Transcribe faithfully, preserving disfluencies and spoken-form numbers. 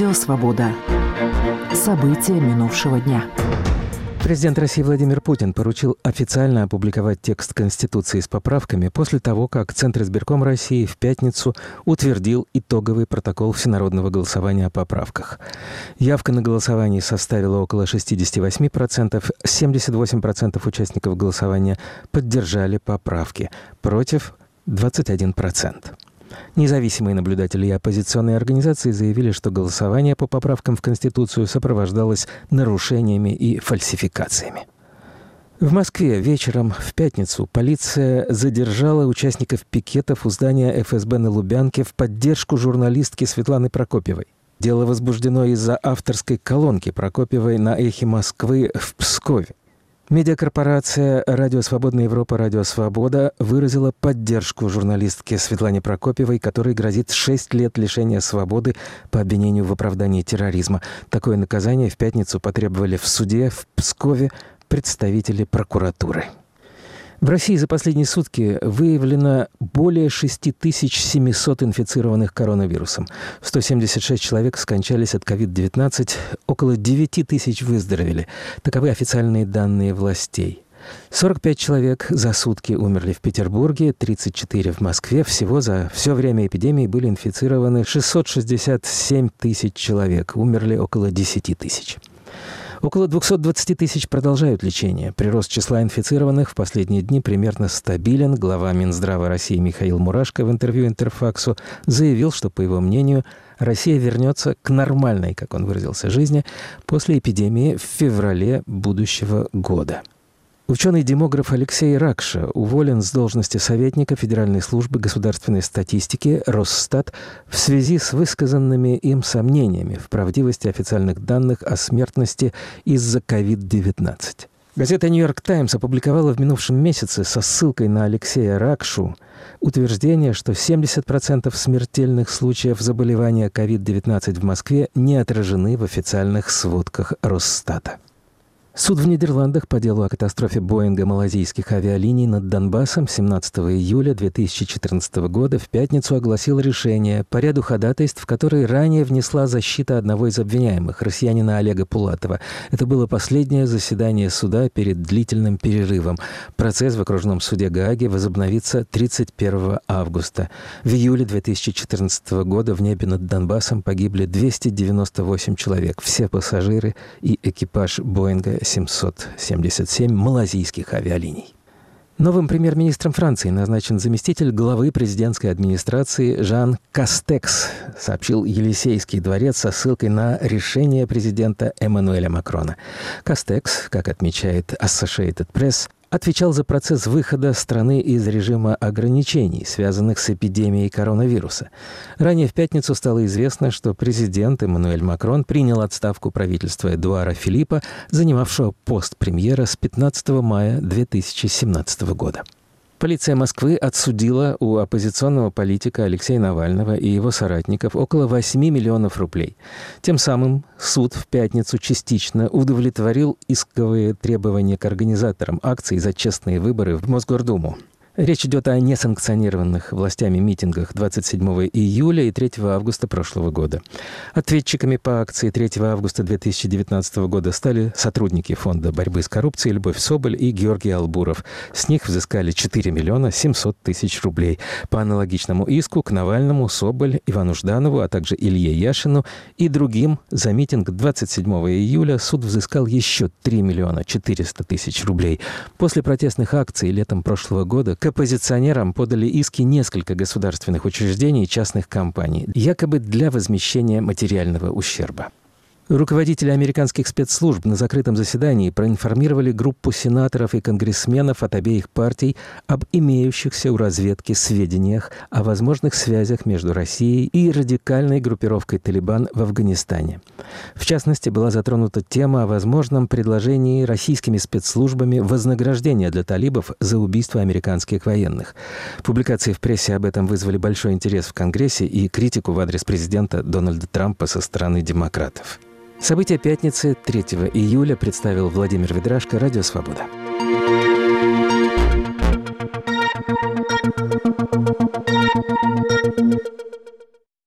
Радио «Свобода». События минувшего дня. Президент России Владимир Путин поручил официально опубликовать текст Конституции с поправками после того, как Центр избирком России в пятницу утвердил итоговый протокол всенародного голосования о поправках. Явка на голосование составила около шестьдесят восемь процентов, семьдесят восемь процентов участников голосования поддержали поправки, против двадцать один процент. Независимые наблюдатели и оппозиционные организации заявили, что голосование по поправкам в Конституцию сопровождалось нарушениями и фальсификациями. В Москве вечером в пятницу полиция задержала участников пикетов у здания эф эс бэ на Лубянке в поддержку журналистки Светланы Прокопьевой. Дело возбуждено из-за авторской колонки Прокопьевой на «Эхе Москвы» в Пскове. Медиакорпорация «Радио Свободная Европа», «Радио Свобода» выразила поддержку журналистке Светлане Прокопьевой, которой грозит шесть лет лишения свободы по обвинению в оправдании терроризма. Такое наказание в пятницу потребовали в суде в Пскове представители прокуратуры. В России за последние сутки выявлено более шесть тысяч семьсот инфицированных коронавирусом. сто семьдесят шесть человек скончались от ковид девятнадцать, около девять тысяч выздоровели. Таковы официальные данные властей. сорок пять человек за сутки умерли в Петербурге, тридцать четыре в Москве. Всего за все время эпидемии были инфицированы шестьсот шестьдесят семь тысяч человек. Умерли около десять тысяч. Около двести двадцать тысяч продолжают лечение. Прирост числа инфицированных в последние дни примерно стабилен. Глава Минздрава России Михаил Мурашко в интервью «Интерфаксу» заявил, что, по его мнению, Россия вернется к нормальной, как он выразился, жизни после эпидемии в феврале будущего года. Ученый-демограф Алексей Ракша уволен с должности советника Федеральной службы государственной статистики Росстат в связи с высказанными им сомнениями в правдивости официальных данных о смертности из-за ковид девятнадцать. Газета «Нью-Йорк Таймс» опубликовала в минувшем месяце со ссылкой на Алексея Ракшу утверждение, что семьдесят процентов смертельных случаев заболевания ковид девятнадцать в Москве не отражены в официальных сводках Росстата. Суд в Нидерландах по делу о катастрофе Боинга малайзийских авиалиний над Донбассом семнадцатого июля две тысячи четырнадцатого года в пятницу огласил решение по ряду ходатайств, которые ранее внесла защита одного из обвиняемых, россиянина Олега Пулатова. Это было последнее заседание суда перед длительным перерывом. Процесс в окружном суде Гааги возобновится тридцать первого августа. В июле две тысячи четырнадцатого года в небе над Донбассом погибли двести девяносто восемь человек, все пассажиры и экипаж Боинга семьсот семьдесят семь малайзийских авиалиний. Новым премьер-министром Франции назначен заместитель главы президентской администрации Жан Кастекс, сообщил Елисейский дворец со ссылкой на решение президента Эммануэля Макрона. Кастекс, как отмечает Associated Press, отвечал за процесс выхода страны из режима ограничений, связанных с эпидемией коронавируса. Ранее в пятницу стало известно, что президент Эммануэль Макрон принял отставку правительства Эдуара Филиппа, занимавшего пост премьера с пятнадцатого мая две тысячи семнадцатого года. Полиция Москвы отсудила у оппозиционного политика Алексея Навального и его соратников около восьми миллионов рублей. Тем самым суд в пятницу частично удовлетворил исковые требования к организаторам акций за честные выборы в Мосгордуму. Речь идет о несанкционированных властями митингах двадцать седьмого июля и третьего августа прошлого года. Ответчиками по акции третьего августа две тысячи девятнадцатого года стали сотрудники Фонда борьбы с коррупцией Любовь Соболь и Георгий Албуров. С них взыскали четыре миллиона семьсот тысяч рублей. По аналогичному иску к Навальному, Соболь, Ивану Жданову, а также Илье Яшину и другим за митинг двадцать седьмого июля суд взыскал еще три миллиона четыреста тысяч рублей. После протестных акций летом прошлого года к оппозиционерам подали иски несколько государственных учреждений и частных компаний, якобы для возмещения материального ущерба. Руководители американских спецслужб на закрытом заседании проинформировали группу сенаторов и конгрессменов от обеих партий об имеющихся у разведки сведениях о возможных связях между Россией и радикальной группировкой «Талибан» в Афганистане. В частности, была затронута тема о возможном предложении российскими спецслужбами вознаграждения для талибов за убийство американских военных. Публикации в прессе об этом вызвали большой интерес в Конгрессе и критику в адрес президента Дональда Трампа со стороны демократов. События пятницы третьего июля представил Владимир Ведрашко, Радио «Свобода».